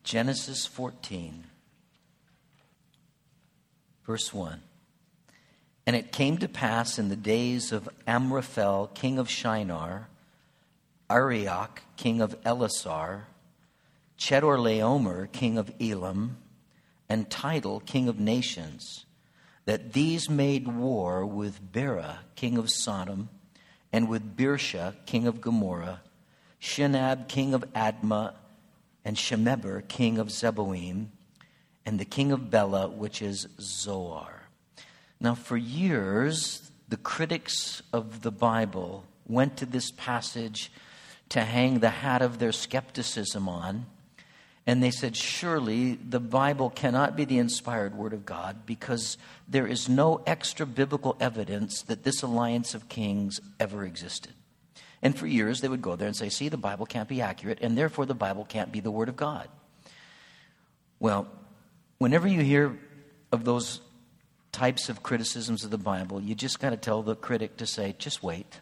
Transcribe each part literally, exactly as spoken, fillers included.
Genesis fourteen, verse one. And it came to pass in the days of Amraphel, king of Shinar, Arioch, king of Elasar, Chedorlaomer, king of Elam, and Tidal, king of nations, that these made war with Bera, king of Sodom, and with Birsha, king of Gomorrah, Shinab, king of Admah, and Shemeber, king of Zeboim, and the king of Bela, which is Zoar. Now, for years, the critics of the Bible went to this passage to hang the hat of their skepticism on. And they said, surely the Bible cannot be the inspired word of God because there is no extra biblical evidence that this alliance of kings ever existed. And for years, they would go there and say, see, the Bible can't be accurate, and therefore the Bible can't be the word of God. Well, whenever you hear of those types of criticisms of the Bible, you just got to tell the critic to say, just wait.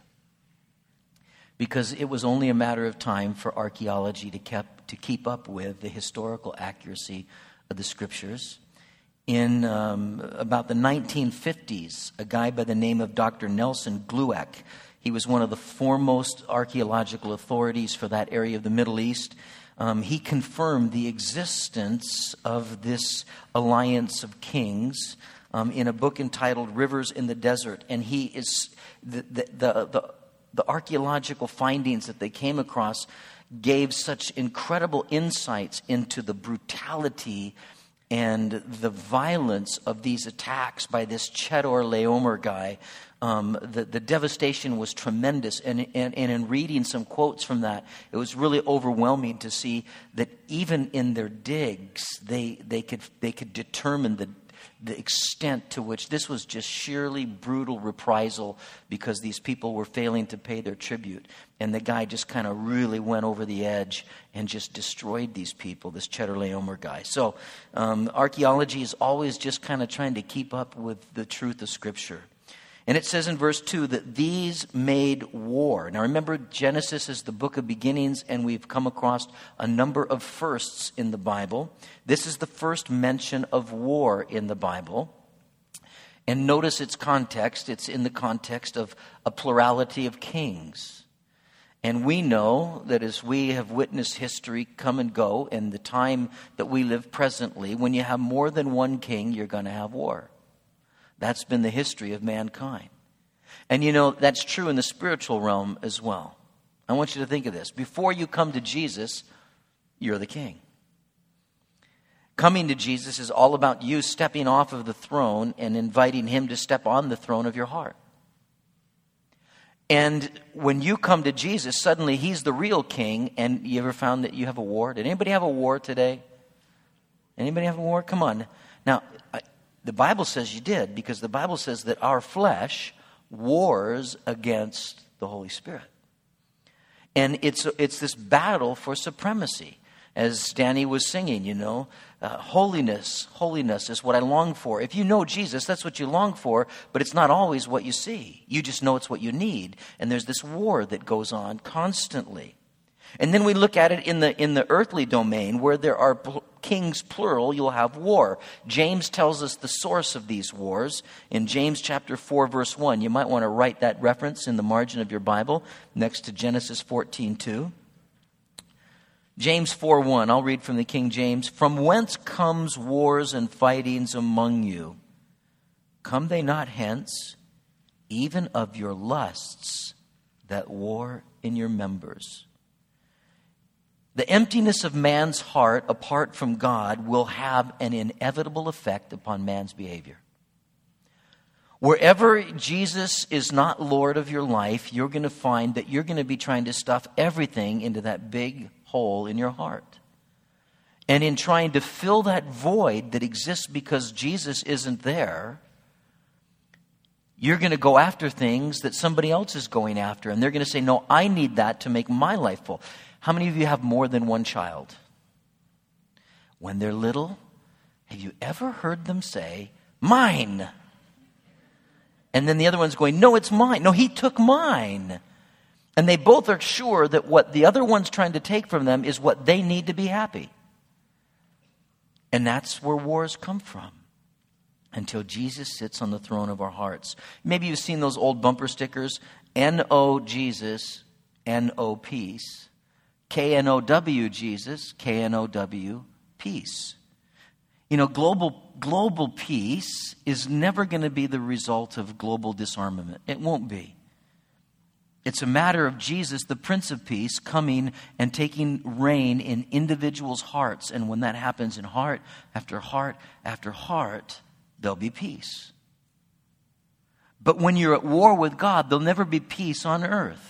Because it was only a matter of time for archaeology to, kept, to keep up with the historical accuracy of the Scriptures. In um, about the nineteen fifties, a guy by the name of Doctor Nelson Glueck, he was one of the foremost archaeological authorities for that area of the Middle East. Um, he confirmed the existence of this alliance of kings Um, in a book entitled Rivers in the Desert. And he is the the, the the the archaeological findings that they came across gave such incredible insights into the brutality and the violence of these attacks by this Chedorlaomer guy. Um, the, the devastation was tremendous. And, and, and in reading some quotes from that, it was really overwhelming to see that even in their digs, they they could they could determine the the extent to which this was just sheerly brutal reprisal because these people were failing to pay their tribute. And the guy just kind of really went over the edge and just destroyed these people, this Chedorlaomer guy. So um, archaeology is always just kind of trying to keep up with the truth of Scripture. And it says in verse two that these made war. Now remember, Genesis is the book of beginnings, and we've come across a number of firsts in the Bible. This is the first mention of war in the Bible. And notice its context. It's in the context of a plurality of kings. And we know that as we have witnessed history come and go, and the time that we live presently, when you have more than one king, you're going to have war. That's been the history of mankind. And you know, that's true in the spiritual realm as well. I want you to think of this. Before you come to Jesus, you're the king. Coming to Jesus is all about you stepping off of the throne and inviting him to step on the throne of your heart. And when you come to Jesus, suddenly he's the real king. And you ever found that you have a war? Did anybody have a war today? Anybody have a war? Come on. Now, I, the Bible says you did, because the Bible says that our flesh wars against the Holy Spirit. And it's it's this battle for supremacy. As Danny was singing, you know, uh, holiness, holiness is what I long for. If you know Jesus, that's what you long for, but it's not always what you see. You just know it's what you need. And there's this war that goes on constantly. And then we look at it in the in the earthly domain, where there are pl- kings plural, you'll have war. James tells us the source of these wars in James chapter four, verse one. You might want to write that reference in the margin of your Bible next to Genesis fourteen two. James four one, I'll read from the King James. From whence comes wars and fightings among you? Come they not hence, even of your lusts that war in your members? The emptiness of man's heart apart from God will have an inevitable effect upon man's behavior. Wherever Jesus is not Lord of your life, you're going to find that you're going to be trying to stuff everything into that big hole in your heart. And in trying to fill that void that exists because Jesus isn't there, you're going to go after things that somebody else is going after. And they're going to say, no, I need that to make my life full. How many of you have more than one child? When they're little, have you ever heard them say, mine? And then the other one's going, no, it's mine. No, he took mine. And they both are sure that what the other one's trying to take from them is what they need to be happy. And that's where wars come from. Until Jesus sits on the throne of our hearts. Maybe you've seen those old bumper stickers. N O Jesus, N O peace. K N O W Jesus, K N O W peace. You know, global global peace is never going to be the result of global disarmament. It won't be. It's a matter of Jesus, the Prince of Peace, coming and taking reign in individuals' hearts. And when that happens in heart after heart after heart, there'll be peace. But when you're at war with God, there'll never be peace on earth.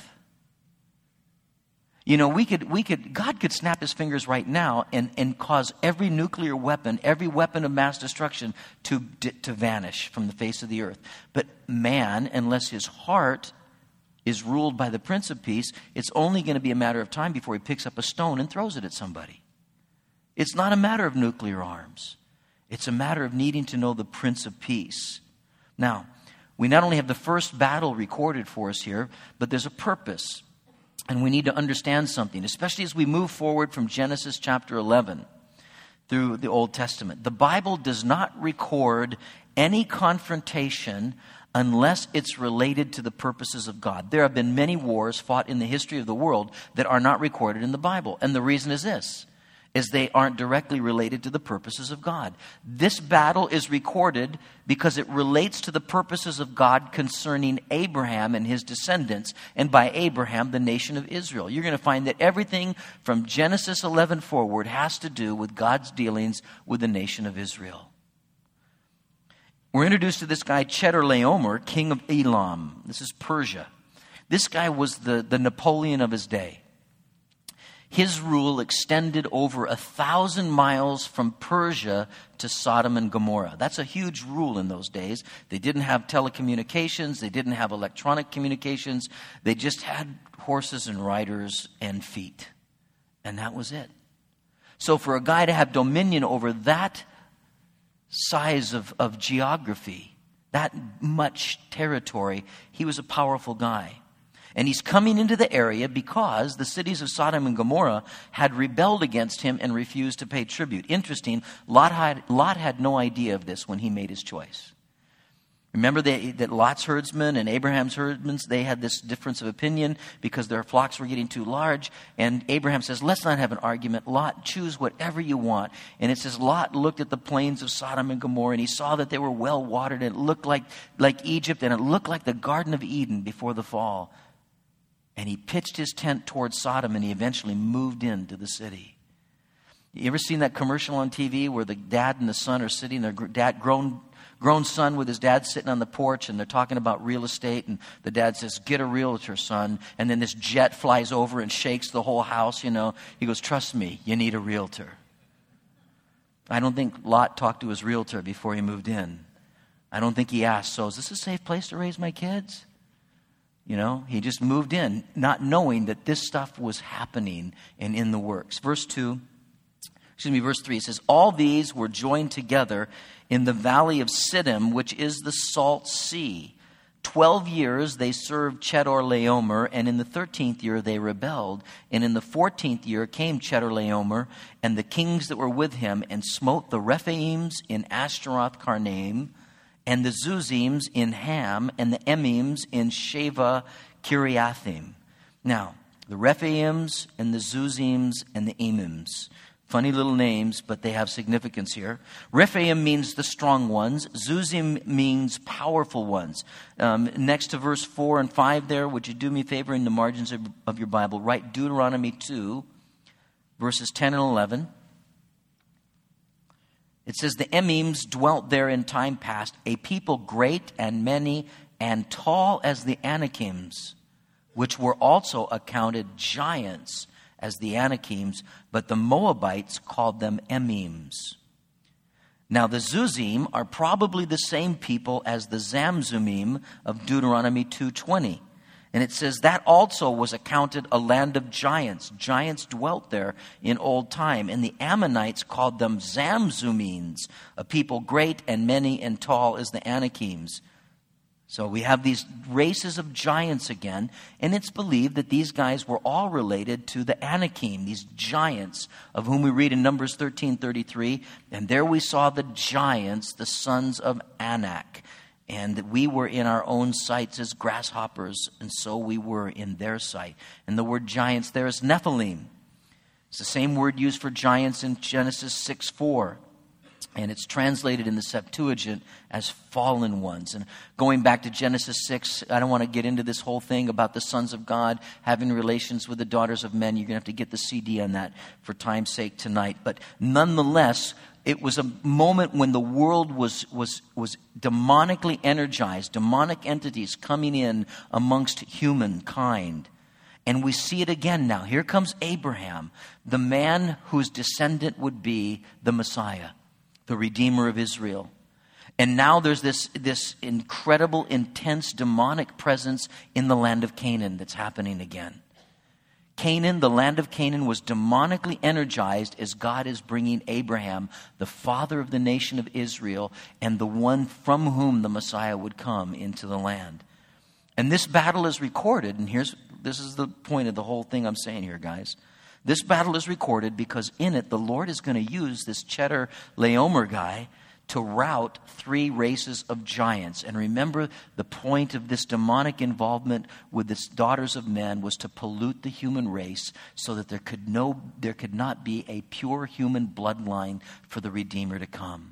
You know, we could, we could, God could snap his fingers right now and, and cause every nuclear weapon, every weapon of mass destruction to, to vanish from the face of the earth. But man, unless his heart is ruled by the Prince of Peace, it's only going to be a matter of time before he picks up a stone and throws it at somebody. It's not a matter of nuclear arms. It's a matter of needing to know the Prince of Peace. Now, we not only have the first battle recorded for us here, but there's a purpose. And we need to understand something, especially as we move forward from Genesis chapter eleven through the Old Testament. The Bible does not record any confrontation unless it's related to the purposes of God. There have been many wars fought in the history of the world that are not recorded in the Bible. And the reason is this, is they aren't directly related to the purposes of God. This battle is recorded because it relates to the purposes of God concerning Abraham and his descendants, and by Abraham, the nation of Israel. You're going to find that everything from Genesis eleven forward has to do with God's dealings with the nation of Israel. We're introduced to this guy, Chedorlaomer, king of Elam. This is Persia. This guy was the, the Napoleon of his day. His rule extended over a thousand miles from Persia to Sodom and Gomorrah. That's a huge rule in those days. They didn't have telecommunications. They didn't have electronic communications. They just had horses and riders and feet. And that was it. So for a guy to have dominion over that size of, of geography, that much territory, he was a powerful guy. And he's coming into the area because the cities of Sodom and Gomorrah had rebelled against him and refused to pay tribute. Interesting, Lot had, Lot had no idea of this when he made his choice. Remember they, that Lot's herdsmen and Abraham's herdsmen, they had this difference of opinion because their flocks were getting too large. And Abraham says, let's not have an argument. Lot, choose whatever you want. And it says Lot looked at the plains of Sodom and Gomorrah and he saw that they were well watered and it looked like, like Egypt and it looked like the Garden of Eden before the fall. And he pitched his tent towards Sodom and he eventually moved into the city. You ever seen that commercial on T V where the dad and the son are sitting, their dad, grown, grown son with his dad sitting on the porch and they're talking about real estate and the dad says, get a realtor, son. And then this jet flies over and shakes the whole house, you know. He goes, trust me, you need a realtor. I don't think Lot talked to his realtor before he moved in. I don't think he asked, so is this a safe place to raise my kids? You know, he just moved in, not knowing that this stuff was happening and in the works. Verse two, excuse me, verse three, it says, all these were joined together in the valley of Siddim, which is the Salt Sea. Twelve years they served Chedorlaomer, and in the thirteenth year they rebelled. And in the fourteenth year came Chedorlaomer and the kings that were with him, and smote the Rephaims in Ashtaroth Karnaim, and the Zuzims in Ham, and the Emims in Sheva Kiriathim. Now, the Rephaims and the Zuzims and the Emims. Funny little names, but they have significance here. Rephaim means the strong ones. Zuzim means powerful ones. Um, next to verse four and five there, would you do me a favor in the margins of, of your Bible? Write Deuteronomy two, verses ten and eleven. It says, the Emims dwelt there in time past, a people great and many and tall as the Anakims, which were also accounted giants as the Anakims, but the Moabites called them Emims. Now the Zuzim are probably the same people as the Zamzumim of Deuteronomy two twenty. And it says that also was accounted a land of giants. Giants dwelt there in old time. And the Ammonites called them Zamzumines, a people great and many and tall as the Anakims. So we have these races of giants again, and it's believed that these guys were all related to the Anakim, these giants of whom we read in Numbers thirteen thirty-three. And there we saw the giants, the sons of Anak. And that we were in our own sights as grasshoppers, and so we were in their sight. And the word giants there is Nephilim. It's the same word used for giants in Genesis six four. And it's translated in the Septuagint as fallen ones. And going back to Genesis six, I don't want to get into this whole thing about the sons of God having relations with the daughters of men. You're going to have to get the C D on that for time's sake tonight. But nonetheless, it was a moment when the world was, was, was demonically energized, demonic entities coming in amongst humankind. And we see it again now. Here comes Abraham, the man whose descendant would be the Messiah, the Redeemer of Israel. And now there's this, this incredible, intense demonic presence in the land of Canaan that's happening again. Canaan, the land of Canaan, was demonically energized as God is bringing Abraham, the father of the nation of Israel, and the one from whom the Messiah would come into the land. And this battle is recorded, and here's this is the point of the whole thing I'm saying here, guys. This battle is recorded because in it, the Lord is going to use this Cheddar Laomer guy to rout three races of giants. And remember, the point of this demonic involvement with the daughters of men was to pollute the human race so that there could no, there could not be a pure human bloodline for the Redeemer to come.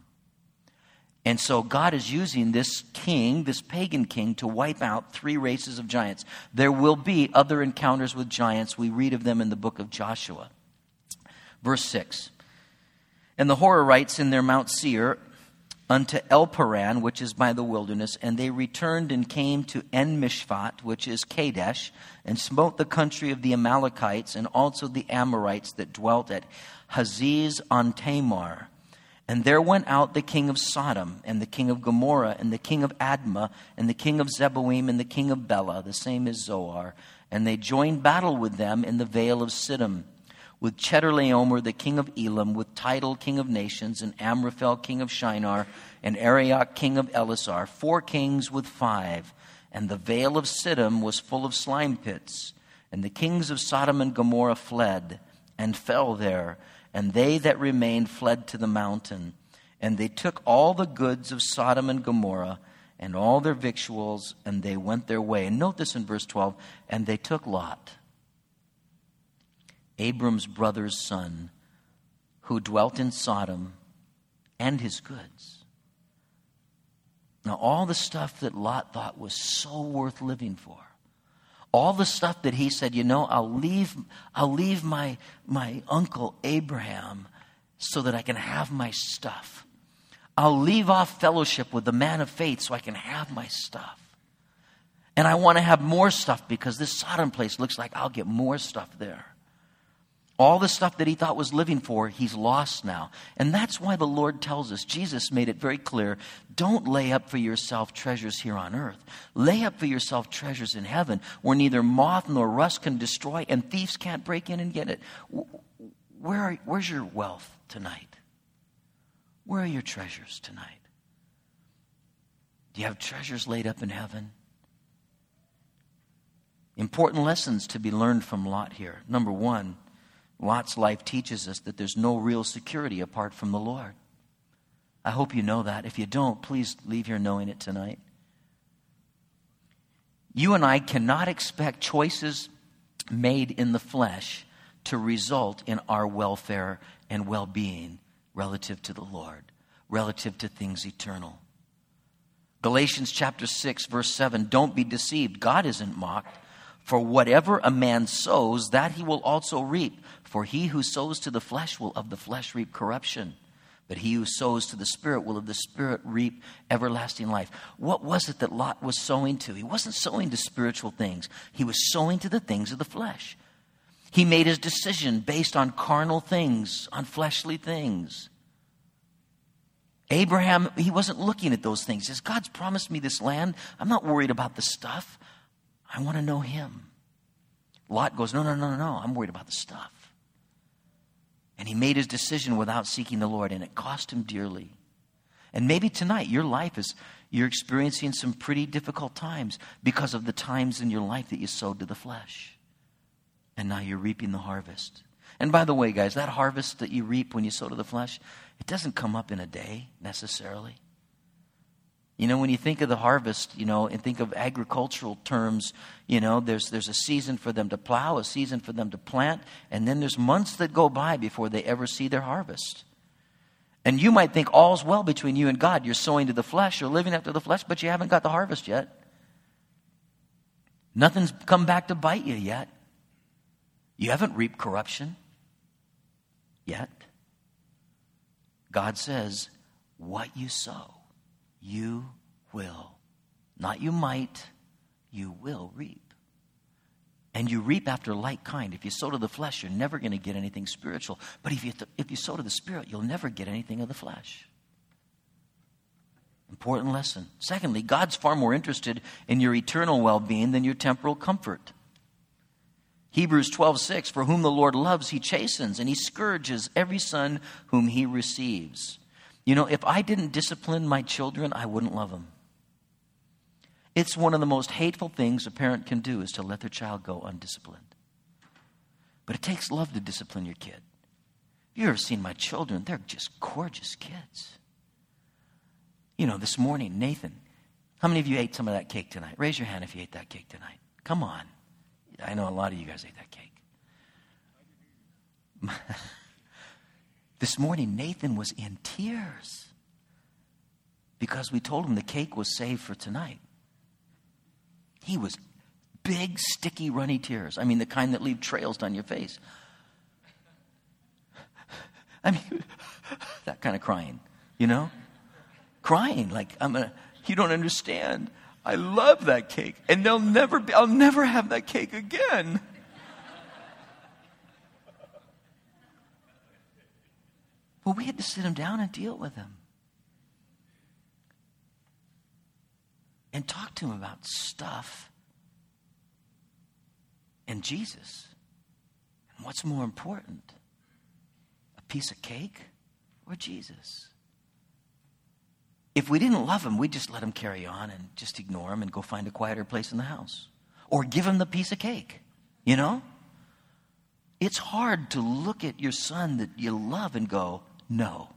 And so God is using this king, this pagan king, to wipe out three races of giants. There will be other encounters with giants. We read of them in the book of Joshua. Verse six. And the Horites in their Mount Seir unto El-Paran, which is by the wilderness, and they returned and came to En-Mishpat, which is Kadesh, and smote the country of the Amalekites and also the Amorites that dwelt at Haziz on Tamar. And there went out the king of Sodom, and the king of Gomorrah, and the king of Admah, and the king of Zeboim, and the king of Bela, the same as Zoar. And they joined battle with them in the vale of Siddim, with Chedorlaomer, the king of Elam, with Tidal, king of nations, and Amraphel, king of Shinar, and Arioch, king of Elasar, four kings with five. And the vale of Siddim was full of slime pits. And the kings of Sodom and Gomorrah fled, and fell there. And they that remained fled to the mountain. And they took all the goods of Sodom and Gomorrah, and all their victuals, and they went their way. And note this in verse twelve, and they took Lot, Abram's brother's son, who dwelt in Sodom, and his goods. Now, all the stuff that Lot thought was so worth living for, all the stuff that he said, you know, I'll leave, I'll leave my, my uncle Abraham so that I can have my stuff. I'll leave off fellowship with the man of faith so I can have my stuff. And I want to have more stuff because this Sodom place looks like I'll get more stuff there. All the stuff that he thought was living for, he's lost now. And that's why the Lord tells us, Jesus made it very clear, don't lay up for yourself treasures here on earth. Lay up for yourself treasures in heaven where neither moth nor rust can destroy and thieves can't break in and get it. Where are, where's your wealth tonight? Where are your treasures tonight? Do you have treasures laid up in heaven? Important lessons to be learned from Lot here. Number one, Lot's life teaches us that there's no real security apart from the Lord. I hope you know that. If you don't, please leave here knowing it tonight. You and I cannot expect choices made in the flesh to result in our welfare and well-being relative to the Lord, relative to things eternal. Galatians chapter six, verse seven, don't be deceived. God isn't mocked. For whatever a man sows, that he will also reap. For he who sows to the flesh will of the flesh reap corruption. But he who sows to the Spirit will of the Spirit reap everlasting life. What was it that Lot was sowing to? He wasn't sowing to spiritual things. He was sowing to the things of the flesh. He made his decision based on carnal things, on fleshly things. Abraham, he wasn't looking at those things. He says, God's promised me this land. I'm not worried about the stuff. I want to know him. Lot goes, no, no, no, no, no. I'm worried about the stuff. And he made his decision without seeking the Lord, and it cost him dearly. And maybe tonight your life is, you're experiencing some pretty difficult times because of the times in your life that you sowed to the flesh. And now you're reaping the harvest. And by the way, guys, that harvest that you reap when you sow to the flesh, it doesn't come up in a day necessarily. You know, when you think of the harvest, you know, and think of agricultural terms, you know, there's there's a season for them to plow, a season for them to plant, and then there's months that go by before they ever see their harvest. And you might think all's well between you and God. You're sowing to the flesh, you're living after the flesh, but you haven't got the harvest yet. Nothing's come back to bite you yet. You haven't reaped corruption yet. God says, what you sow, you will. Not you might, you will reap. And you reap after like kind. If you sow to the flesh, you're never going to get anything spiritual. But if you, th- if you sow to the Spirit, you'll never get anything of the flesh. Important lesson. Secondly, God's far more interested in your eternal well-being than your temporal comfort. Hebrews twelve six, for whom the Lord loves, he chastens, and he scourges every son whom he receives. You know, if I didn't discipline my children, I wouldn't love them. It's one of the most hateful things a parent can do is to let their child go undisciplined. But it takes love to discipline your kid. You've ever seen my children? They're just gorgeous kids. You know, this morning, Nathan, how many of you ate some of that cake tonight? Raise your hand if you ate that cake tonight. Come on. I know a lot of you guys ate that cake. This morning, Nathan was in tears because we told him the cake was saved for tonight. He was big, sticky, runny tears. I mean, the kind that leave trails down your face. I mean, that kind of crying, you know? Crying like, I'm gonna, you don't understand. I love that cake. And they'll never be, I'll never have that cake again. Well, we had to sit him down and deal with him. And talk to him about stuff and Jesus. And what's more important? A piece of cake or Jesus? If we didn't love him, we'd just let him carry on and just ignore him and go find a quieter place in the house. Or give him the piece of cake, you know? It's hard to look at your son that you love and go, no,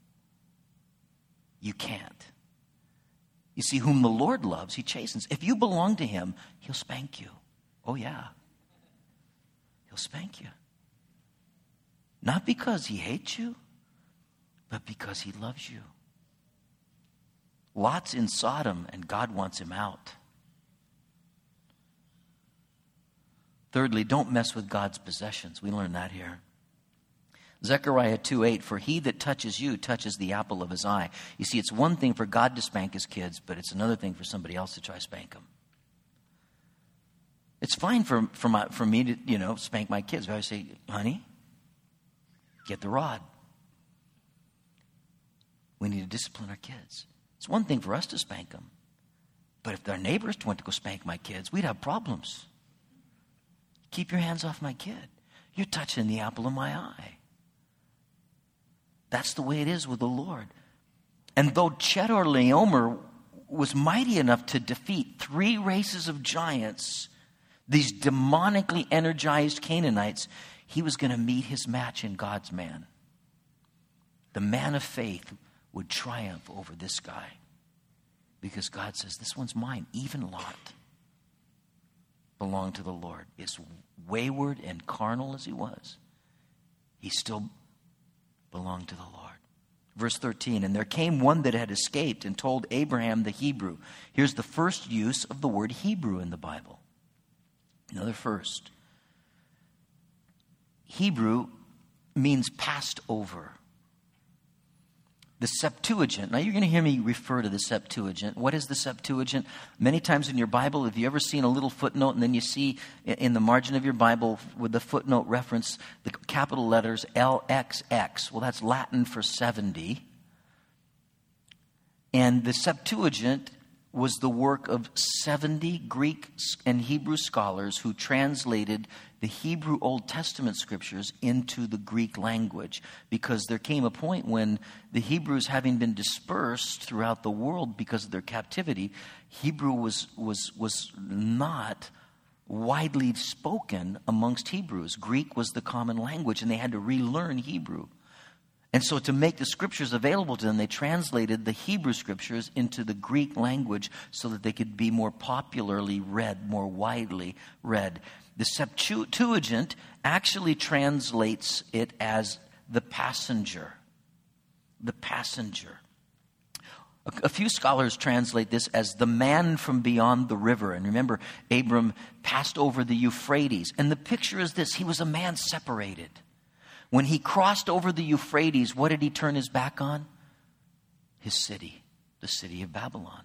you can't. You see, whom the Lord loves, he chastens. If you belong to him, he'll spank you. Oh, yeah. He'll spank you. Not because he hates you, but because he loves you. Lot's in Sodom, and God wants him out. Thirdly, don't mess with God's possessions. We learn that here. Zechariah two eight, for he that touches you touches the apple of his eye. You see, it's one thing for God to spank his kids, but it's another thing for somebody else to try to spank them. It's fine for, for, my, for me to, you know, spank my kids. But I say, honey, get the rod. We need to discipline our kids. It's one thing for us to spank them. But if their neighbors went to go spank my kids, we'd have problems. Keep your hands off my kid. You're touching the apple of my eye. That's the way it is with the Lord. And though Chedorlaomer was mighty enough to defeat three races of giants, these demonically energized Canaanites, he was going to meet his match in God's man. The man of faith would triumph over this guy because God says, this one's mine. Even Lot belonged to the Lord. As wayward and carnal as he was, he still belonged to the Lord. Verse thirteen, and there came one that had escaped and told Abraham the Hebrew. Here's the first use of the word Hebrew in the Bible. Another first. Hebrew means passed over. The Septuagint. Now, you're going to hear me refer to the Septuagint. What is the Septuagint? Many times in your Bible, have you ever seen a little footnote and then you see in the margin of your Bible with the footnote reference the capital letters L X X? Well, that's Latin for seventy. And the Septuagint was the work of seventy Greek and Hebrew scholars who translated the Hebrew Old Testament scriptures into the Greek language, because there came a point when the Hebrews, having been dispersed throughout the world because of their captivity, Hebrew was was was not widely spoken amongst Hebrews. Greek was the common language, and they had to relearn Hebrew. And so to make the scriptures available to them, they translated the Hebrew scriptures into the Greek language so that they could be more popularly read, more widely read. The Septuagint actually translates it as the passenger. The passenger. A, a few scholars translate this as the man from beyond the river. And remember, Abram passed over the Euphrates. And the picture is this: he was a man separated. When he crossed over the Euphrates, what did he turn his back on? His city, the city of Babylon.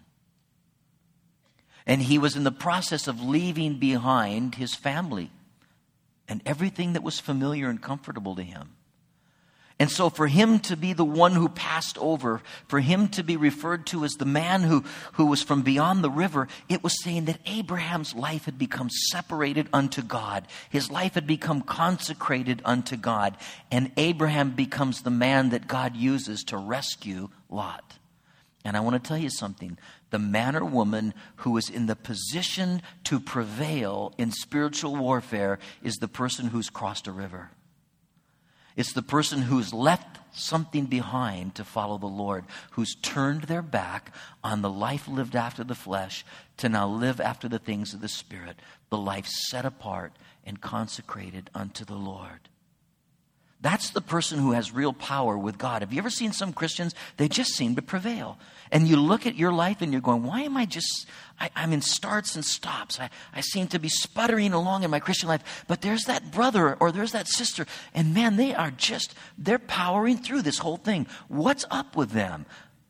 And he was in the process of leaving behind his family and everything that was familiar and comfortable to him. And so for him to be the one who passed over, for him to be referred to as the man who, who was from beyond the river, it was saying that Abraham's life had become separated unto God. His life had become consecrated unto God. And Abraham becomes the man that God uses to rescue Lot. And I want to tell you something. The man or woman who is in the position to prevail in spiritual warfare is the person who's crossed a river. It's the person who's left something behind to follow the Lord, who's turned their back on the life lived after the flesh to now live after the things of the Spirit, the life set apart and consecrated unto the Lord. That's the person who has real power with God. Have you ever seen some Christians? They just seem to prevail. And you look at your life and you're going, why am I just, I, I'm in starts and stops. I, I seem to be sputtering along in my Christian life. But there's that brother or there's that sister. And man, they are just, they're powering through this whole thing. What's up with them?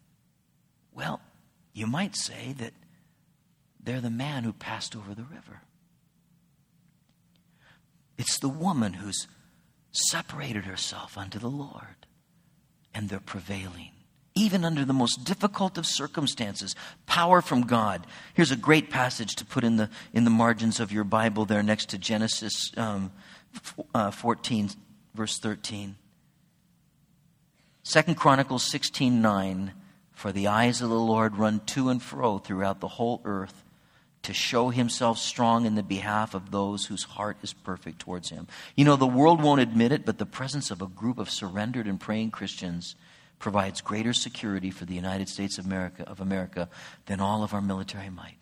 Well, you might say that they're the man who passed over the river. It's the woman who's separated herself unto the Lord, and they're prevailing. Even under the most difficult of circumstances, power from God. Here's a great passage to put in the in the margins of your Bible there next to Genesis um, uh, fourteen, verse thirteen. Second Chronicles sixteen nine. For the eyes of the Lord run to and fro throughout the whole earth, to show himself strong in the behalf of those whose heart is perfect towards him. You know, the world won't admit it, but the presence of a group of surrendered and praying Christians provides greater security for the United States of America, of America than all of our military might.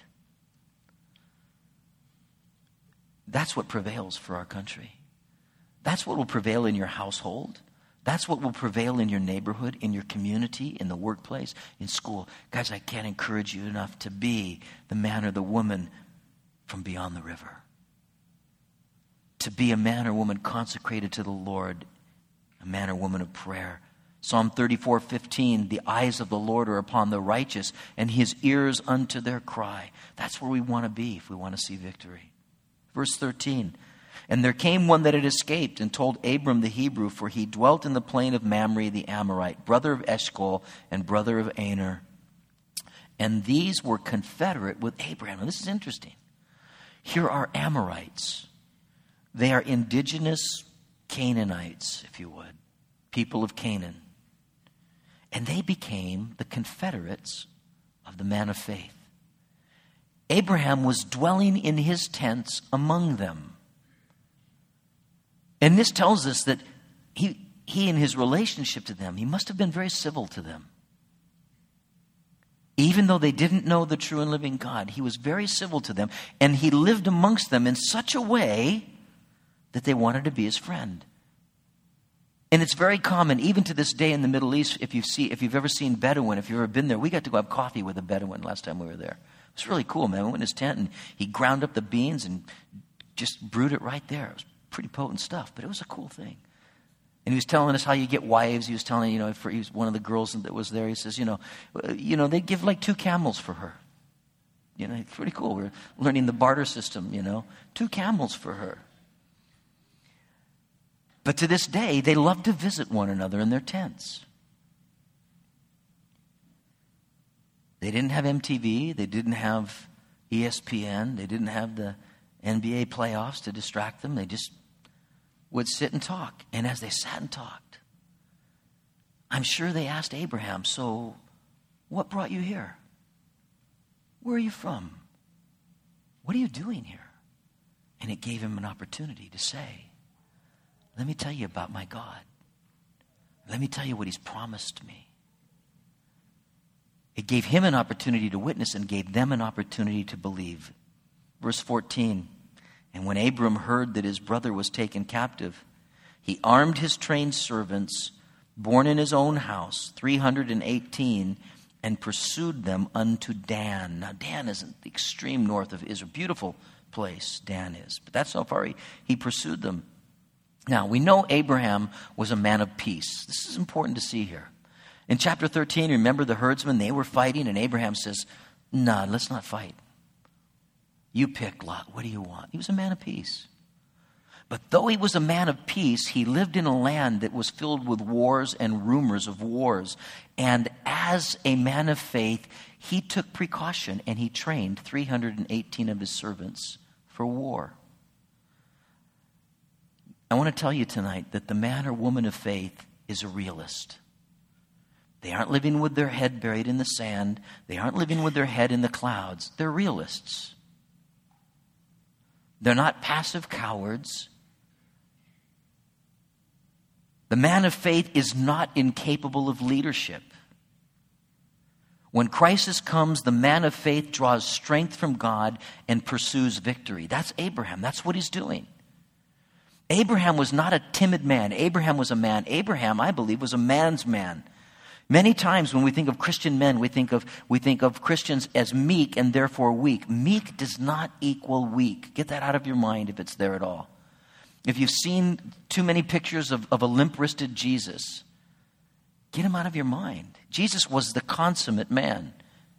That's what prevails for our country. That's what will prevail in your household. That's what will prevail in your neighborhood, in your community, in the workplace, in school. Guys, I can't encourage you enough to be the man or the woman from beyond the river. To be a man or woman consecrated to the Lord, a man or woman of prayer. Psalm thirty-four fifteen, the eyes of the Lord are upon the righteous, and his ears unto their cry. That's where we want to be if we want to see victory. Verse thirteen, and there came one that had escaped and told Abram the Hebrew, for he dwelt in the plain of Mamre the Amorite, brother of Eshcol and brother of Aner. And these were confederate with Abraham. Now, this is interesting. Here are Amorites. They are indigenous Canaanites, if you would, people of Canaan. And they became the confederates of the man of faith. Abraham was dwelling in his tents among them. And this tells us that he, he in his relationship to them, he must have been very civil to them. Even though they didn't know the true and living God, he was very civil to them. And he lived amongst them in such a way that they wanted to be his friend. And it's very common, even to this day in the Middle East, if you see, if you've ever seen Bedouin, if you've ever been there, we got to go have coffee with a Bedouin last time we were there. It was really cool, man. We went in his tent and he ground up the beans and just brewed it right there. It was pretty potent stuff, but it was a cool thing. And he was telling us how you get wives. He was telling, you know, for he was one of the girls that was there. He says, you know, you know, they give like two camels for her. You know, it's pretty cool. We're learning the barter system, you know, two camels for her. But to this day, they love to visit one another in their tents. They didn't have M T V. They didn't have E S P N. They didn't have the N B A playoffs to distract them. They just would sit and talk. And as they sat and talked, I'm sure they asked Abraham, so what brought you here? Where are you from? What are you doing here? And it gave him an opportunity to say, let me tell you about my God. Let me tell you what he's promised me. It gave him an opportunity to witness and gave them an opportunity to believe. Verse fourteen, and when Abram heard that his brother was taken captive, he armed his trained servants, born in his own house, three hundred eighteen, and pursued them unto Dan. Now, Dan is in the extreme north of Israel. Beautiful place, Dan is. But that's how far he, he pursued them. Now, we know Abraham was a man of peace. This is important to see here. In chapter thirteen, remember the herdsmen? They were fighting, and Abraham says, no, let's not fight. You pick, Lot. What do you want? He was a man of peace. But though he was a man of peace, he lived in a land that was filled with wars and rumors of wars. And as a man of faith, he took precaution and he trained three hundred eighteen of his servants for war. I want to tell you tonight that the man or woman of faith is a realist. They aren't living with their head buried in the sand. They aren't living with their head in the clouds. They're realists. They're not passive cowards. The man of faith is not incapable of leadership. When crisis comes, the man of faith draws strength from God and pursues victory. That's Abraham. That's what he's doing. Abraham was not a timid man. Abraham was a man. Abraham, I believe, was a man's man. Many times when we think of Christian men, we think of we think of Christians as meek and therefore weak. Meek does not equal weak. Get that out of your mind if it's there at all. If you've seen too many pictures of, of a limp-wristed Jesus, get him out of your mind. Jesus was the consummate man.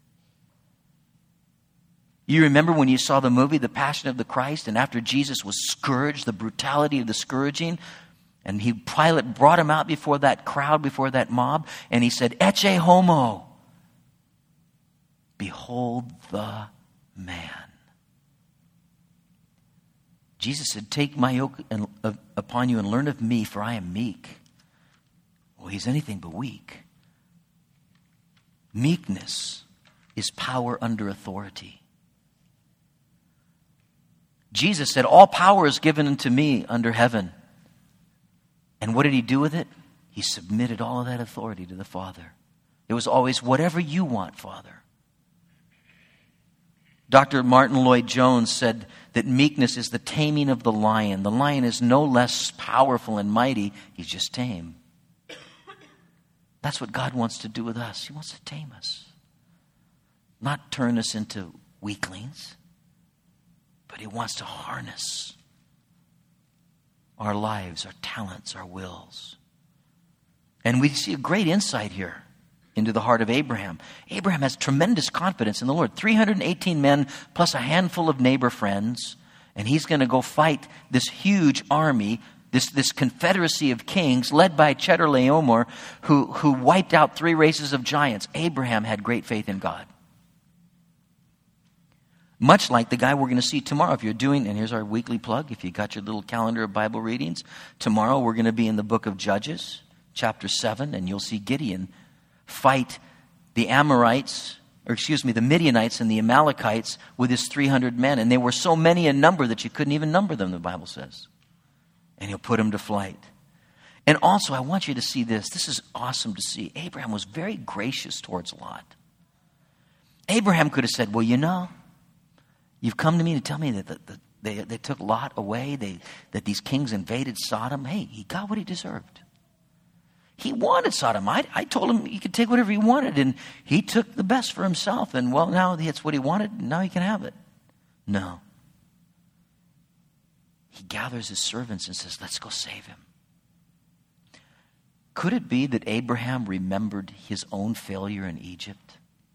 You remember when you saw the movie, The Passion of the Christ, and after Jesus was scourged, the brutality of the scourging, and he, Pilate brought him out before that crowd, before that mob, and he said, Ecce homo. Behold the man. Jesus said, take my yoke and, uh, upon you and learn of me, for I am meek. Well, he's anything but weak. Meekness is power under authority. Jesus said, all power is given unto me under heaven. And what did he do with it? He submitted all of that authority to the Father. It was always, whatever you want, Father. Doctor Martin Lloyd-Jones said that meekness is the taming of the lion. The lion is no less powerful and mighty. He's just tame. That's what God wants to do with us. He wants to tame us. Not turn us into weaklings, but he wants to harness our lives, our talents, our wills. And we see a great insight here into the heart of Abraham. Abraham has tremendous confidence in the Lord. three hundred eighteen men plus a handful of neighbor friends. And he's going to go fight this huge army, this, this confederacy of kings led by Chedorlaomer, who, who wiped out three races of giants. Abraham had great faith in God. Much like the guy we're going to see tomorrow. If you're doing, and here's our weekly plug, if you got your little calendar of Bible readings, tomorrow we're going to be in the book of Judges, chapter seven, and you'll see Gideon fight the Amorites, or excuse me, the Midianites and the Amalekites with his three hundred men. And they were so many in number that you couldn't even number them, the Bible says. And he'll put them to flight. And also, I want you to see this. This is awesome to see. Abraham was very gracious towards Lot. Abraham could have said, well, you know, you've come to me to tell me that the, the, they, they took Lot away, they, that these kings invaded Sodom. Hey, he got what he deserved. He wanted Sodom. I, I told him he could take whatever he wanted, and he took the best for himself. And, well, now that's what he wanted, and now he can have it. No. He gathers his servants and says, let's go save him. Could it be that Abraham remembered his own failure in Egypt?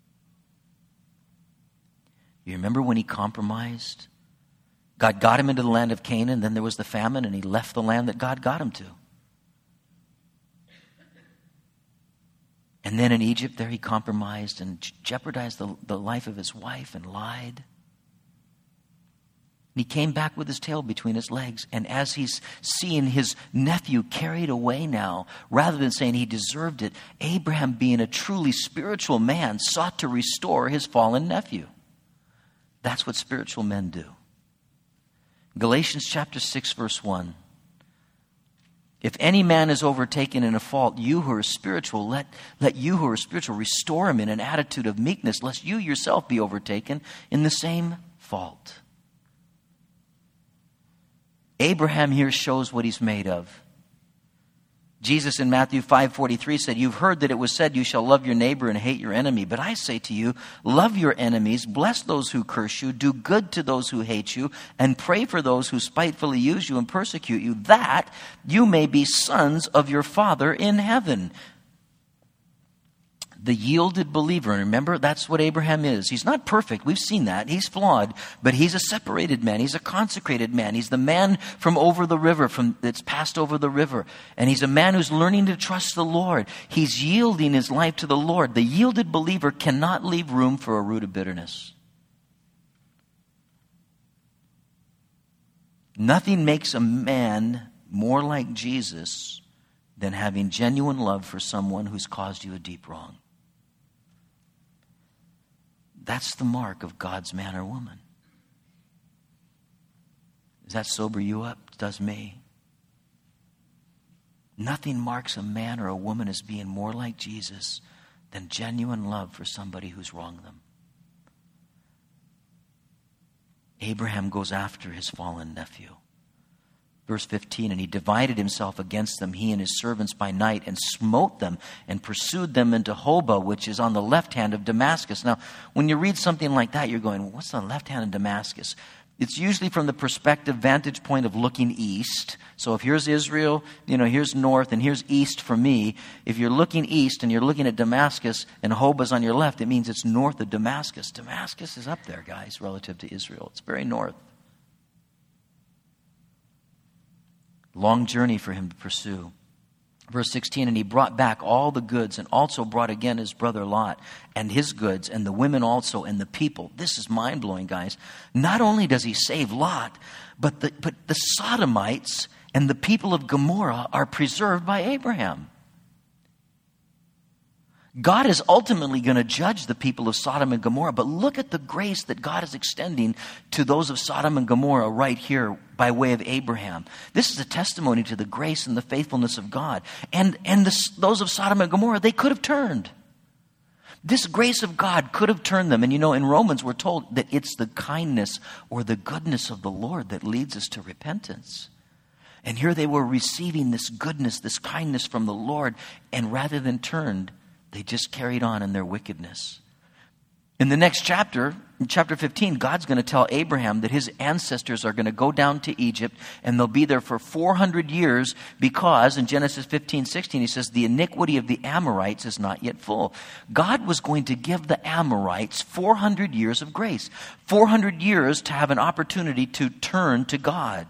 You remember when he compromised? God got him into the land of Canaan, then there was the famine, and he left the land that God got him to. And And then in Egypt there he compromised and jeopardized the, the life of his wife and lied. And he came back with his tail between his legs. And as he's seeing his nephew carried away now, rather than saying he deserved it, Abraham, being a truly spiritual man, sought to restore his fallen nephew. That's what spiritual men do. Galatians chapter six, verse one. If any man is overtaken in a fault, you who are spiritual, let, let you who are spiritual restore him in an attitude of meekness, lest you yourself be overtaken in the same fault. Abraham here shows what he's made of. Jesus in Matthew five forty-three said, you've heard that it was said, you shall love your neighbor and hate your enemy. But I say to you, love your enemies, bless those who curse you, do good to those who hate you, and pray for those who spitefully use you and persecute you, that you may be sons of your Father in heaven. The yielded believer, and remember, that's what Abraham is. He's not perfect. We've seen that. He's flawed, but he's a separated man. He's a consecrated man. He's the man from over the river, from that's passed over the river. And he's a man who's learning to trust the Lord. He's yielding his life to the Lord. The yielded believer cannot leave room for a root of bitterness. Nothing makes a man more like Jesus than having genuine love for someone who's caused you a deep wrong. That's the mark of God's man or woman. Does that sober you up? It does me. Nothing marks a man or a woman as being more like Jesus than genuine love for somebody who's wronged them. Abraham goes after his fallen nephew. Verse fifteen, and he divided himself against them, he and his servants by night, and smote them and pursued them into Hobah, which is on the left hand of Damascus. Now, when you read something like that, you're going, what's the left hand of Damascus? It's usually from the perspective, vantage point of looking east. So if here's Israel, you know, here's north, and here's east for me. If you're looking east and you're looking at Damascus and Hobah's on your left, it means it's north of Damascus. Damascus is up there, guys, relative to Israel. It's very north. Long journey for him to pursue. Verse sixteen, and he brought back all the goods and also brought again his brother Lot and his goods and the women also and the people. This is mind-blowing, guys. Not only does he save Lot, but the, but the Sodomites and the people of Gomorrah are preserved by Abraham. God is ultimately going to judge the people of Sodom and Gomorrah, but look at the grace that God is extending to those of Sodom and Gomorrah right here by way of Abraham. This is a testimony to the grace and the faithfulness of God. And, and the, those of Sodom and Gomorrah, they could have turned. This grace of God could have turned them. And you know, in Romans, we're told that it's the kindness or the goodness of the Lord that leads us to repentance. And here they were receiving this goodness, this kindness from the Lord, and rather than turned, they just carried on in their wickedness. In the next chapter, in chapter fifteen, God's going to tell Abraham that his ancestors are going to go down to Egypt and they'll be there for four hundred years because, in Genesis fifteen sixteen, he says, the iniquity of the Amorites is not yet full. God was going to give the Amorites four hundred years of grace. four hundred years to have an opportunity to turn to God.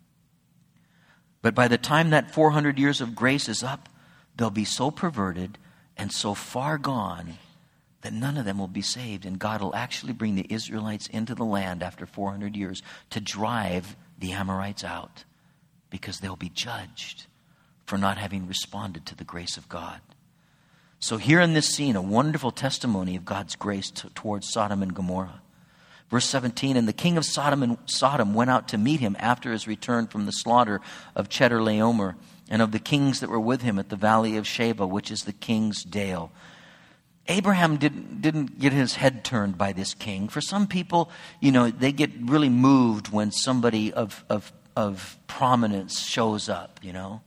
But by the time that four hundred years of grace is up, they'll be so perverted and so far gone that none of them will be saved. And God will actually bring the Israelites into the land after four hundred years to drive the Amorites out because they'll be judged for not having responded to the grace of God. So here in this scene, a wonderful testimony of God's grace to, towards Sodom and Gomorrah. Verse seventeen, and the king of Sodom and Sodom went out to meet him after his return from the slaughter of Chedorlaomer and of the kings that were with him at the valley of Sheba, which is the king's dale. Abraham didn't, didn't get his head turned by this king. For some people, you know, they get really moved when somebody of, of, of prominence shows up, you know.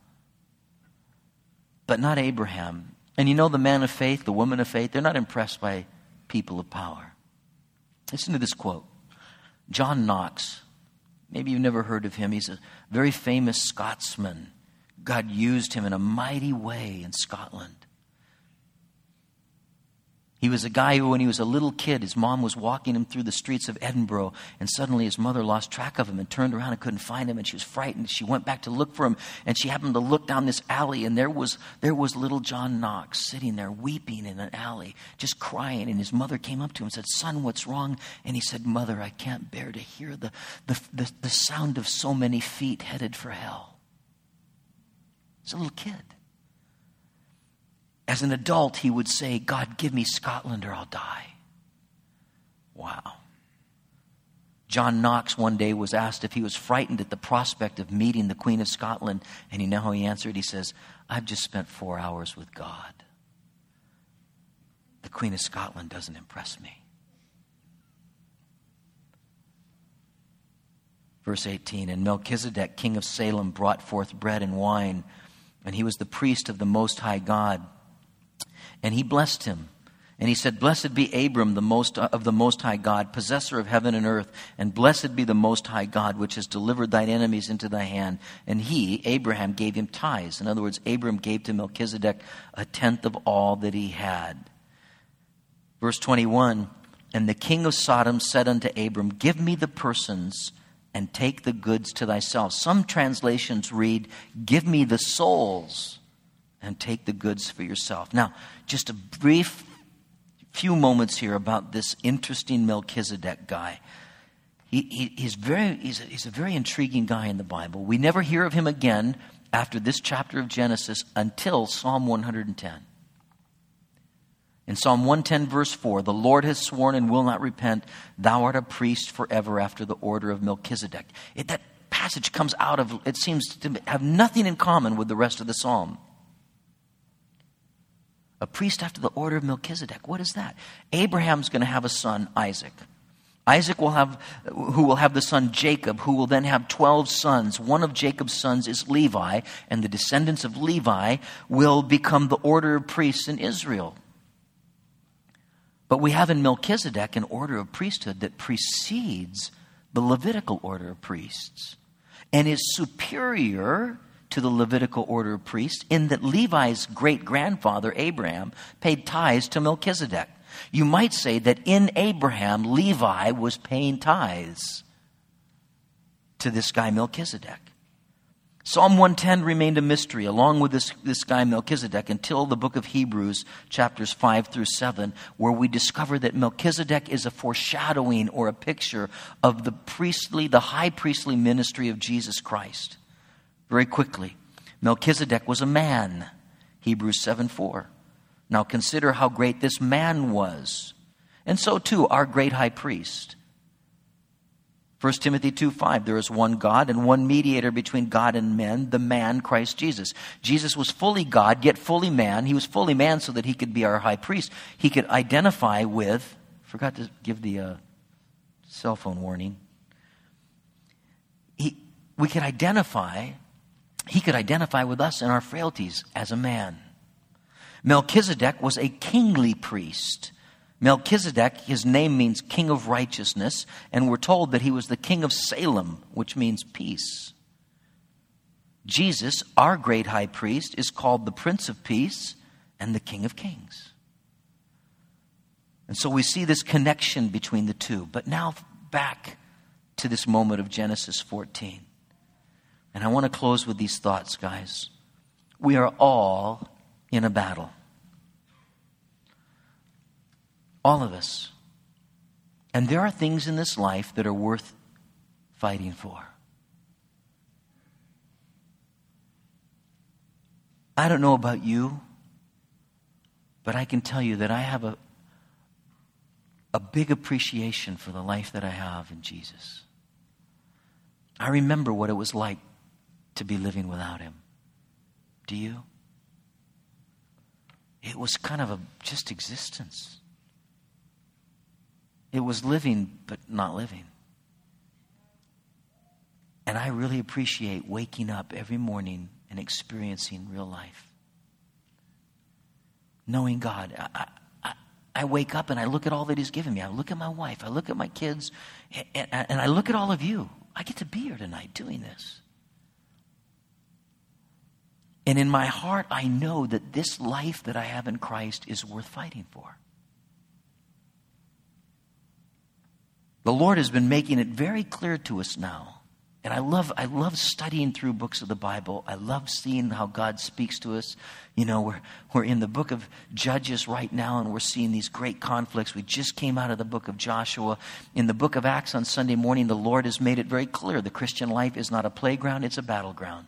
But not Abraham. And you know, the man of faith, the woman of faith, they're not impressed by people of power. Listen to this quote. John Knox, maybe you've never heard of him. He's a very famous Scotsman. God used him in a mighty way in Scotland. He was a guy who, when he was a little kid, his mom was walking him through the streets of Edinburgh, and suddenly his mother lost track of him and turned around and couldn't find him, and she was frightened. She went back to look for him, and she happened to look down this alley, and there was there was little John Knox sitting there weeping in an alley, just crying, and his mother came up to him and said, "Son, what's wrong?" And he said, "Mother, I can't bear to hear the, the, the, the sound of so many feet headed for hell." He's a little kid. As an adult, he would say, "God, give me Scotland or I'll die." Wow. John Knox one day was asked if he was frightened at the prospect of meeting the Queen of Scotland. And you know how he answered? He says, "I've just spent four hours with God. The Queen of Scotland doesn't impress me." Verse eighteen, "And Melchizedek, king of Salem, brought forth bread and wine, and he was the priest of the Most High God. And he blessed him. And he said, Blessed be Abram the most of the Most High God, possessor of heaven and earth. And blessed be the Most High God, which has delivered thine enemies into thy hand. And he, Abraham, gave him tithes." In other words, Abram gave to Melchizedek a tenth of all that he had. Verse twenty-one, "And the king of Sodom said unto Abram, Give me the persons and take the goods to thyself." Some translations read, "Give me the souls and take the goods for yourself." Now, just a brief few moments here about this interesting Melchizedek guy. He, he, he's, very, he's, a, he's a very intriguing guy in the Bible. We never hear of him again after this chapter of Genesis until Psalm one hundred ten. In Psalm one ten, verse four, "The Lord has sworn and will not repent. Thou art a priest forever after the order of Melchizedek." It, that passage comes out of, it seems to have nothing in common with the rest of the psalm. A priest after the order of Melchizedek. What is that? Abraham's going to have a son, Isaac. Isaac will have, who will have the son Jacob, who will then have twelve sons. One of Jacob's sons is Levi, and the descendants of Levi will become the order of priests in Israel. But we have in Melchizedek an order of priesthood that precedes the Levitical order of priests and is superior to the Levitical order of priests in that Levi's great-grandfather, Abraham, paid tithes to Melchizedek. You might say that in Abraham, Levi was paying tithes to this guy Melchizedek. Psalm one ten remained a mystery along with this, this guy Melchizedek until the book of Hebrews, chapters five through seven, where we discover that Melchizedek is a foreshadowing or a picture of the priestly, the high priestly ministry of Jesus Christ. Very quickly, Melchizedek was a man, Hebrews seven four. Now consider how great this man was. And so too, our great high priest. First Timothy two five, "There is one God and one mediator between God and men, the man Christ Jesus." Jesus was fully God, yet fully man. He was fully man so that he could be our high priest. He could identify with, forgot to give the uh, cell phone warning. He, we could identify He could identify with us in our frailties as a man. Melchizedek was a kingly priest. Melchizedek, his name means king of righteousness, and we're told that he was the king of Salem, which means peace. Jesus, our great high priest, is called the Prince of Peace and the King of Kings. And so we see this connection between the two. But now back to this moment of Genesis fourteen. And I want to close with these thoughts, guys. We are all in a battle. All of us. And there are things in this life that are worth fighting for. I don't know about you, but I can tell you that I have a, a big appreciation for the life that I have in Jesus. I remember what it was like to be living without him. Do you? It was kind of a just existence. It was living, but not living. And I really appreciate waking up every morning and experiencing real life. Knowing God. I, I, I wake up and I look at all that he's given me. I look at my wife. I look at my kids. And, and I look at all of you. I get to be here tonight doing this. And in my heart, I know that this life that I have in Christ is worth fighting for. The Lord has been making it very clear to us now. And I love I love studying through books of the Bible. I love seeing how God speaks to us. You know, we're, we're in the book of Judges right now, and we're seeing these great conflicts. We just came out of the book of Joshua. In the book of Acts on Sunday morning, the Lord has made it very clear. The Christian life is not a playground, it's a battleground.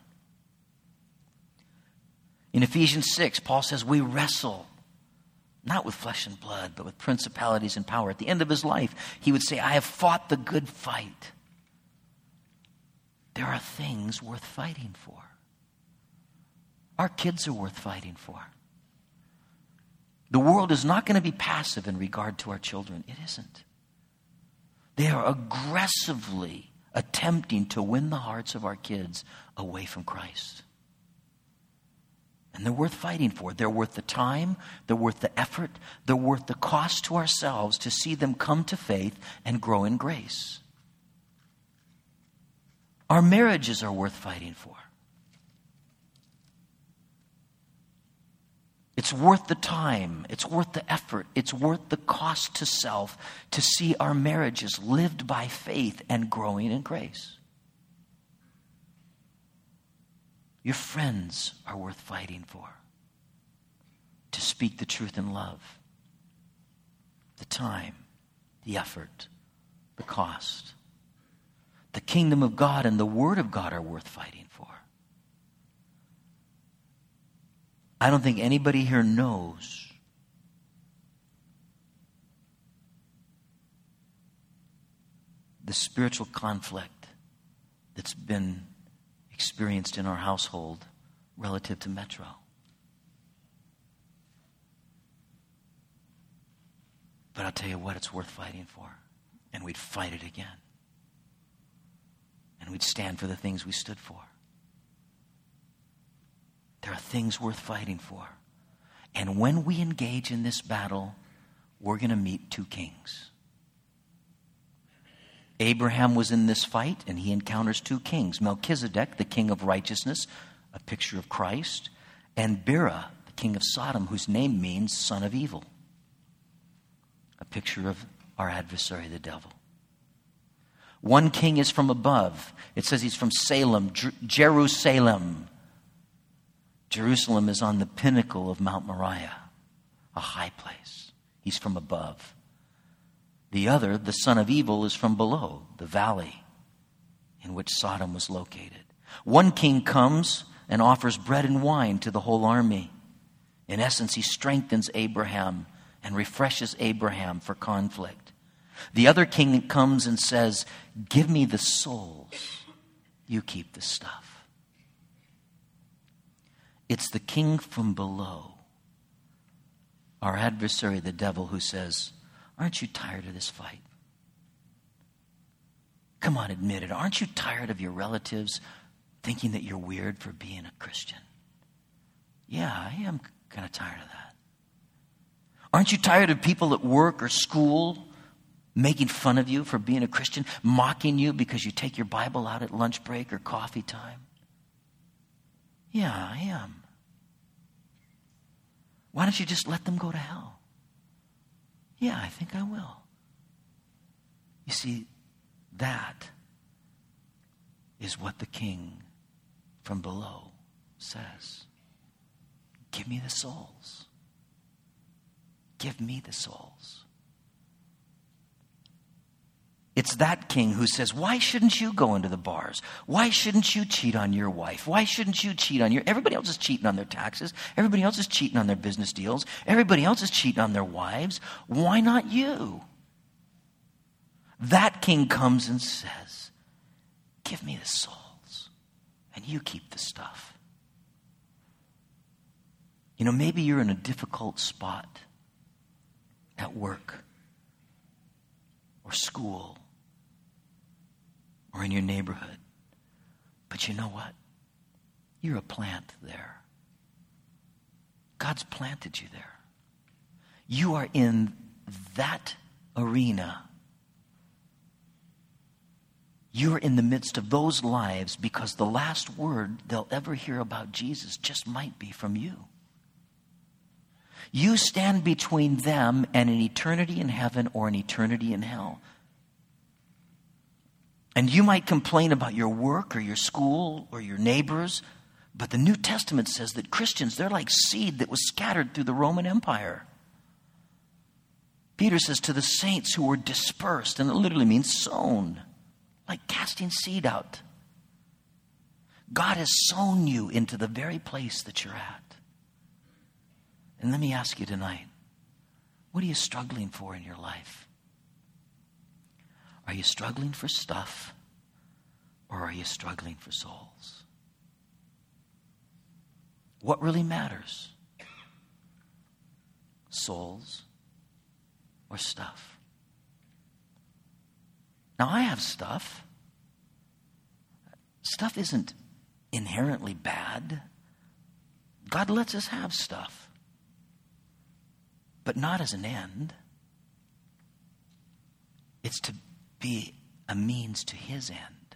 In Ephesians six, Paul says we wrestle, not with flesh and blood, but with principalities and power. At the end of his life, he would say, I have fought the good fight. There are things worth fighting for. Our kids are worth fighting for. The world is not going to be passive in regard to our children. It isn't. They are aggressively attempting to win the hearts of our kids away from Christ. And they're worth fighting for. They're worth the time. They're worth the effort. They're worth the cost to ourselves to see them come to faith and grow in grace. Our marriages are worth fighting for. It's worth the time. It's worth the effort. It's worth the cost to self to see our marriages lived by faith and growing in grace. Your friends are worth fighting for. To speak the truth in love. The time, the effort, the cost. The kingdom of God and the word of God are worth fighting for. I don't think anybody here knows the spiritual conflict that's been experienced in our household relative to Metro. But I'll tell you what, it's worth fighting for. And we'd fight it again. And we'd stand for the things we stood for. There are things worth fighting for. And when we engage in this battle, we're going to meet two kings. Abraham was in this fight, and he encounters two kings. Melchizedek, the king of righteousness, a picture of Christ, and Bera, the king of Sodom, whose name means son of evil, a picture of our adversary, the devil. One king is from above. It says he's from Salem, Jer- Jerusalem. Jerusalem is on the pinnacle of Mount Moriah, a high place. He's from above. The other, the son of evil, is from below, the valley in which Sodom was located. One king comes and offers bread and wine to the whole army. In essence, he strengthens Abraham and refreshes Abraham for conflict. The other king comes and says, give me the souls, you keep the stuff. It's the king from below, our adversary, the devil, who says, aren't you tired of this fight? Come on, admit it. Aren't you tired of your relatives thinking that you're weird for being a Christian? Yeah, I am kind of tired of that. Aren't you tired of people at work or school making fun of you for being a Christian, mocking you because you take your Bible out at lunch break or coffee time? Yeah, I am. Why don't you just let them go to hell? Yeah, I think I will. You see, that is what the king from below says. Give me the souls. Give me the souls. It's that king who says, why shouldn't you go into the bars? Why shouldn't you cheat on your wife? Why shouldn't you cheat on your... Everybody else is cheating on their taxes. Everybody else is cheating on their business deals. Everybody else is cheating on their wives. Why not you? That king comes and says, give me the souls and you keep the stuff. You know, maybe you're in a difficult spot at work or school or in your neighborhood. But you know what? You're a plant there. God's planted you there. You are in that arena. You're in the midst of those lives because the last word they'll ever hear about Jesus just might be from you. You stand between them and an eternity in heaven or an eternity in hell. And you might complain about your work or your school or your neighbors, but the New Testament says that Christians, they're like seed that was scattered through the Roman Empire. Peter says to the saints who were dispersed, and it literally means sown, like casting seed out. God has sown you into the very place that you're at. And let me ask you tonight, what are you struggling for in your life? Are you struggling for stuff, or are you struggling for souls? What really matters? Souls or stuff? Now, I have stuff. Stuff isn't inherently bad. God lets us have stuff, but not as an end. It's to be a means to his end.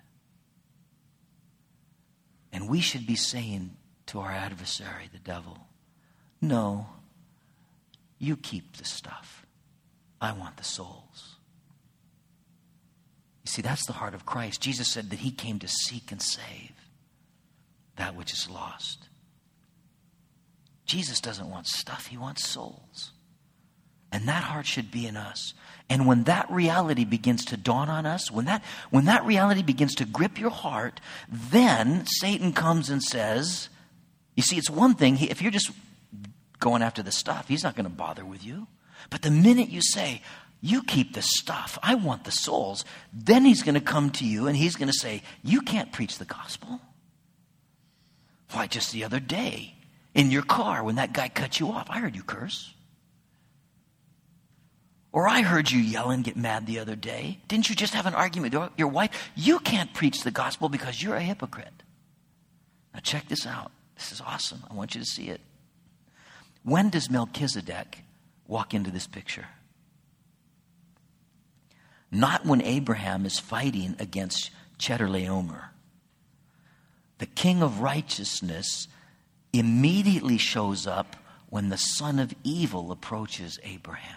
And we should be saying to our adversary, the devil, no, you keep the stuff. I want the souls. You see, that's the heart of Christ. Jesus said that he came to seek and save that which is lost. Jesus doesn't want stuff, he wants souls. And that heart should be in us. And when that reality begins to dawn on us, when that, when that reality begins to grip your heart, then Satan comes and says, you see, it's one thing, he, if you're just going after the stuff, he's not going to bother with you. But the minute you say, you keep the stuff, I want the souls, then he's going to come to you and he's going to say, you can't preach the gospel. Why, just the other day, in your car, when that guy cut you off, I heard you curse. Or I heard you yell and get mad the other day. Didn't you just have an argument with your wife? You can't preach the gospel because you're a hypocrite. Now check this out. This is awesome. I want you to see it. When does Melchizedek walk into this picture? Not when Abraham is fighting against Chedorlaomer. The king of righteousness immediately shows up when the son of evil approaches Abraham.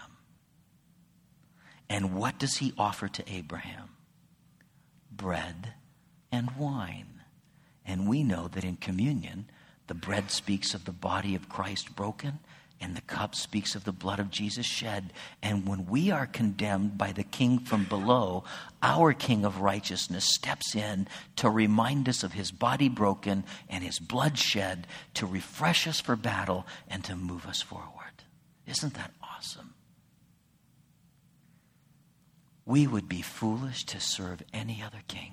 And what does he offer to Abraham? Bread and wine. And we know that in communion, the bread speaks of the body of Christ broken, and the cup speaks of the blood of Jesus shed. And when we are condemned by the king from below, our king of righteousness steps in to remind us of his body broken and his blood shed, to refresh us for battle and to move us forward. Isn't that awesome? We would be foolish to serve any other king.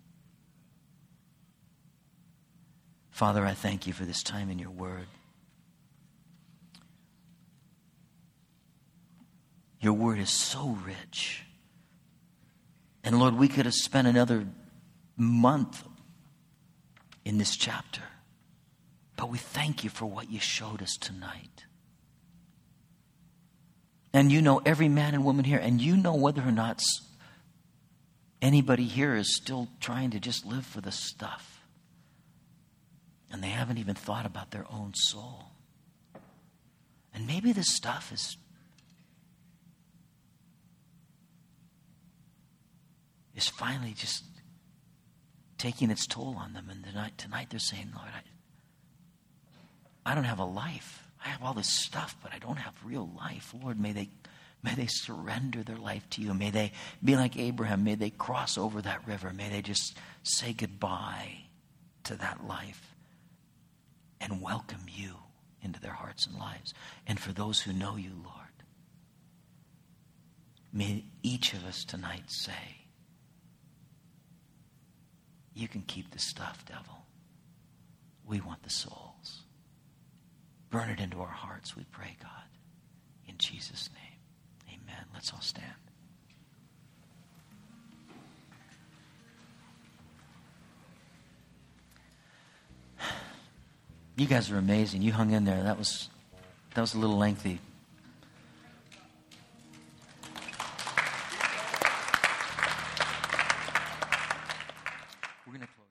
Father, I thank you for this time in your word. Your word is so rich. And Lord, we could have spent another month in this chapter. But we thank you for what you showed us tonight. And you know every man and woman here, and you know whether or not anybody here is still trying to just live for the stuff. And they haven't even thought about their own soul. And maybe this stuff is, is finally just taking its toll on them. And tonight, tonight they're saying, Lord, I, I don't have a life. I have all this stuff, but I don't have real life. Lord, may they, may they surrender their life to you. May they be like Abraham. May they cross over that river. May they just say goodbye to that life and welcome you into their hearts and lives. And for those who know you, Lord, may each of us tonight say, you can keep the stuff, devil. We want the souls. Burn it into our hearts, we pray, God. In Jesus' name, amen. Let's all stand. You guys are amazing. You hung in there. That was, that was a little lengthy. We're going to close.